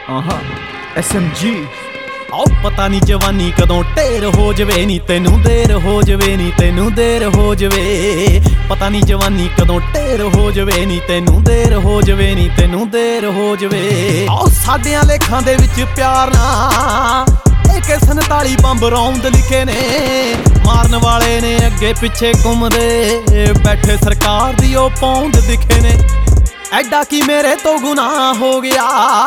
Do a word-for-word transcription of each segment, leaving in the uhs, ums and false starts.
ਆਹਾ S M G. ਆਓ ਪਤਾ ਨਹੀਂ ਜਵਾਨੀ ਕਦੋਂ ਢੇਰ ਹੋ ਜਵੇ ਨੀ ਤੈਨੂੰ ਦੇਰ ਹੋ ਜਵੇ ਨੀ ਤੈਨੂੰ ਦੇਰ ਹੋ ਜਵੇ ਪਤਾ ਨਹੀਂ ਜਵਾਨੀ ਕਦੋਂ ਢੇਰ ਹੋ ਜਵੇ ਨੀ ਤੈਨੂੰ ਦੇਰ ਹੋ ਜਵੇ ਨੀ ਤੈਨੂੰ ਦੇਰ ਹੋ ਜਵੇ। ਆਓ ਸਾਡਿਆਂ ਲੇਖਾਂ ਦੇ ਵਿੱਚ ਪਿਆਰ ਨਾ ਏ ਕੇ ਸੰਤਾਲੀ ਬੰਬ ਰੌਂਦ ਲਿਖੇ ਨੇ, ਮਾਰਨ ਵਾਲੇ ਨੇ ਅੱਗੇ ਪਿੱਛੇ ਘੁੰਮਦੇ, ਬੈਠੇ ਸਰਕਾਰ ਦੀ ਉਹ ਪੌਂਦ ਦਿਖੇ ਨੇ। ਐਡਾ ਕੀ ਮੇਰੇ ਤੋਂ ਗੁਨਾਹ ਹੋ ਗਿਆ,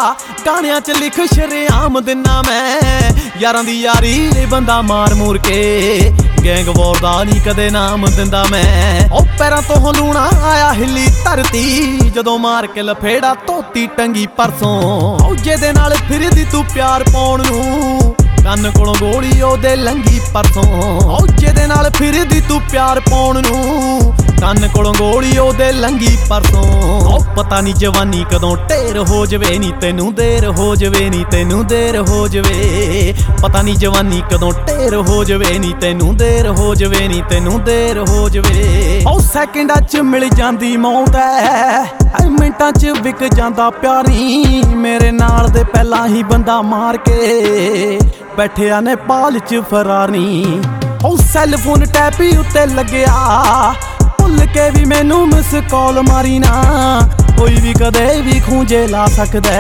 ਗਾਣਿਆਂ ਚ ਲਿਖ ਸ਼ਰੇਆਮ ਦਿਨਾ ਮੈਂ, ਯਾਰਾਂ ਦੀ ਯਾਰੀ ਬੰਦਾ ਮਾਰ ਮੂਰ ਕੇ, ਗੈਂਗ ਵਾਰ ਦਾ ਨਹੀਂ ਕਦੇ ਨਾਮ ਦਿੰਦਾ ਮੈਂ। ਉਹ ਪੈਰਾਂ ਤੋਂ ਲੂਣਾ ਆਇਆ ਹਿੱਲੀ ਧਰਤੀ, ਜਦੋਂ ਮਾਰ ਕੇ ਲਫੇੜਾ ਧੋਤੀ ਟੰਗੀ ਪਰਸੋਂ। ਉਹ ਜਿਹਦੇ ਨਾਲ ਫਿਰਦੀ ਤੂੰ ਪਿਆਰ ਪਾਉਣ ਨੂੰ, ਕੰਨ ਕੋਲੋਂ ਗੋਲੀ ਉਹਦੇ ਲੰਗੀ ਪਰਸੋਂ। ਉਹ ਜਿਹਦੇ ਨਾਲ ਫਿਰਦੀ ਤੂੰ ਪਿਆਰ ਪਾਉਣ ਨੂੰ, ਕੰਨ ਕੋਲੋਂ ਗੋਲੀ ਉਹਦੇ ਲੰਗੀ ਪਰਸੋਂ। ਉਹ ਪਤਾ ਨਹੀਂ ਜਵਾਨੀ ਕਦੋਂ ਢੇਰ ਹੋ ਜਵੇ ਨੀ ਤੈਨੂੰ ਦੇਰ ਹੋ ਜਵੇ ਨੀ ਤੈਨੂੰ ਦੇਰ ਹੋ ਜਵੇ ਪਤਾ ਨਹੀਂ ਜਵਾਨੀ ਕਦੋਂ ਢੇਰ ਹੋ ਜਵੇ ਨੀ ਤੈਨੂੰ ਦੇਰ ਹੋ ਜਵੇ ਨੀ ਤੈਨੂੰ ਦੇਰ ਹੋ ਜਵੇ। ਉਹ ਸੈਕਿੰਡਾਂ ਚ ਮਿਲ ਜਾਂਦੀ ਮੌਤ ਐ, ਮਿੰਟਾਂ ਚ ਵਿਕ ਜਾਂਦਾ ਪਿਆਰੀ, ਮੇਰੇ ਨਾਲ ਦੇ ਪਹਿਲਾਂ ਹੀ ਬੰਦਾ ਮਾਰ ਕੇ ਬੈਠਿਆ ਨੇਪਾਲ ਚ ਫਰਾਰੀ। ਉਹ ਸੈੱਲ ਫੋਨ ਟੈਪੀ ਉੱਤੇ ਲੱਗਿਆ, ਭੁੱਲ ਕੇ ਵੀ ਮੈਨੂੰ ਮਿਸ ਕਾਲ ਮਾਰੀ ਨਾ, ਕੋਈ ਵੀ ਕਦੇ ਵੀ ਖੂੰਜੇ ਲਾ ਸਕਦਾ,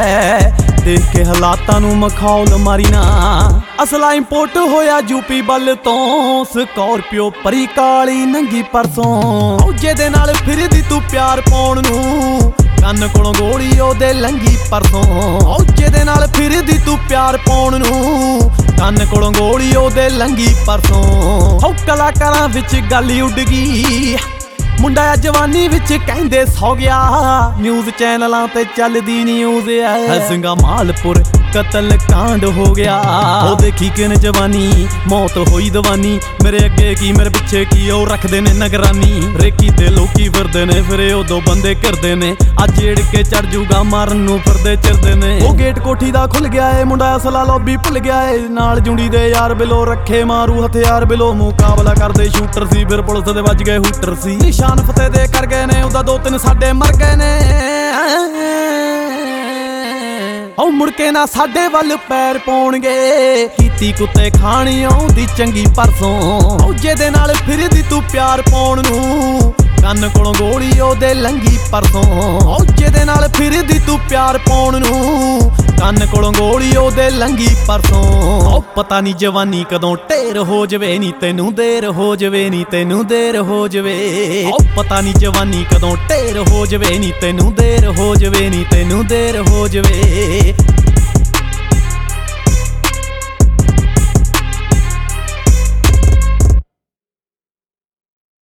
ਦੇਖ ਕੇ ਹਾਲਾਤਾਂ ਨੂੰ ਮਖੌਲ ਮਾਰੀ ਨਾ। ਅਸਲਾ ਇੰਪੋਰਟ ਹੋਇਆ ਯੂਪੀ ਵੱਲ ਤੋਂ, ਸਕਾਰਪੀਓ ਪਰੀ ਕਾਲੀ ਨੰਗੀ ਪਰਸੋਂ। ਜਿਹਦੇ ਨਾਲ ਫਿਰਦੀ ਤੂੰ ਪਿਆਰ ਪਾਉਣ ਨੂੰ, ਕੰਨ ਕੋਲੋਂ ਗੋਲੀ ਉਹਦੇ ਲੰਗੀ ਪਰਸੋਂ। ਜਿਹਦੇ ਨਾਲ ਫਿਰਦੀ ਤੂੰ ਪਿਆਰ ਪਾਉਣ ਨੂੰ, ਕੰਨ ਕੋਲੋਂ ਗੋਲੀ ਉਹਦੇ ਲੰਗੀ ਪਰਸੋਂ। ਹੋ ਕਲਾਕਾਰਾਂ ਵਿੱਚ ਗੱਲ ਉੱਡ ਗਈ, ਮੁੰਡਾ ਆ ਜਵਾਨੀ ਵਿੱਚ ਕਹਿੰਦੇ ਸੌ ਗਿਆ, ਨਿਊਜ਼ ਚੈਨਲਾਂ ਤੇ ਚੱਲਦੀ ਨਿਊਜ਼ ਐ, ਹਸੰਗਾ ਮਾਲਪੁਰ ਕਤਲ ਕਾਂਡ ਹੋ ਗਿਆ। ਉਹ ਦੇਖੀ ਕਿਨ ਜਵਾਨੀ ਮੌਤ ਹੋਈ ਦਵਾਨੀ, ਮੇਰੇ ਅੱਗੇ ਕੀ ਮੇਰੇ ਪਿੱਛੇ ਕੀ, ਉਹ ਰੱਖਦੇ ਨੇ ਨਿਗਰਾਨੀ। ਰੇਕੀ ਤੇ ਲੋਕੀ ਫਿਰਦੇ ਨੇ, ਫਿਰ ਉਦੋਂ ਬੰਦੇ ਕਰਦੇ ਨੇ, ਅੱਜ ਏੜ ਕੇ ਚੜ ਜੂਗਾ ਮਾਰਨ ਨੂੰ ਫਿਰਦੇ ਚਿਰਦੇ ਨੇ। ਉਹ ਗੇਟ ਕੋਠੀ ਦਾ ਖੁੱਲ ਗਿਆ ਏ, ਮੁੰਡਾ ਅਸਲਾ ਲੌਬੀ ਭੁੱਲ ਗਿਆ ਏ, ਨਾਲ ਜੁੰਡੀ ਦੇ ਯਾਰ ਬਿਲੋ ਰੱਖੇ ਮਾਰੂ ਹਥਿਆਰ ਬਿਲੋ, ਮੁਕਾਬਲਾ ਕਰਦੇ ਸ਼ੂਟਰ ਸੀ, ਫਿਰ ਪੁਲਿਸ ਦੇ ਵੱਜ ਗਏ ਹੂਟਰ ਸੀ। ਨਿਸ਼ਾਨ ਫਤਿਹ ਦੇ ਕਰ ਗਏ ਨੇ, ਉਹਦਾ ਦੋ ਤਿੰਨ ਸਾਡੇ ਮਰ ਗਏ ਨੇ। ਉਹ ਮੁੜ ਕੇ ਨਾ ਸਾਡੇ ਵੱਲ ਪੈਰ ਪਾਉਣਗੇ, ਕੀਤੀ ਕੁੱਤੇ ਖਾਣੀ ਆਉਂਦੀ ਚੰਗੀ ਪਰਸੋਂ। ਜਿਹਦੇ ਨਾਲ ਫਿਰਦੀ ਤੂੰ ਪਿਆਰ ਪਾਉਣ ਨੂੰ, ਕੰਨ ਕੋਲੋਂ ਗੋਲੀ ਉਹਦੇ ਲੰਗੀ ਪਰਸੋਂ। ਜਿਹਦੇ ਨਾਲ ਫਿਰਦੀ ਤੂੰ ਪਿਆਰ ਪਾਉਣ ਨੂੰ, ਕੰਨ ਕੋਲੋਂ ਗੋਲੀ ਉਹਦੇ ਲੰਗੀ ਪਰਸੋਂ। ਉਹ ਪਤਾ ਨਹੀਂ ਜਵਾਨੀ ਕਦੋਂ ਢੇਰ ਹੋ ਜਵੇ ਨੀ ਤੈਨੂੰ ਦੇਰ ਹੋ ਜਵੇ ਨੀ ਤੈਨੂੰ ਦੇਰ ਹੋ ਜਵੇ ਉਹ ਪਤਾ ਨਹੀਂ ਜਵਾਨੀ ਕਦੋਂ ਢੇਰ ਹੋ ਜਵੇ ਨੀ ਤੈਨੂੰ ਦੇਰ ਹੋ ਜਵੇ ਨੀ ਤੈਨੂੰ ਦੇਰ ਹੋ ਜਵੇ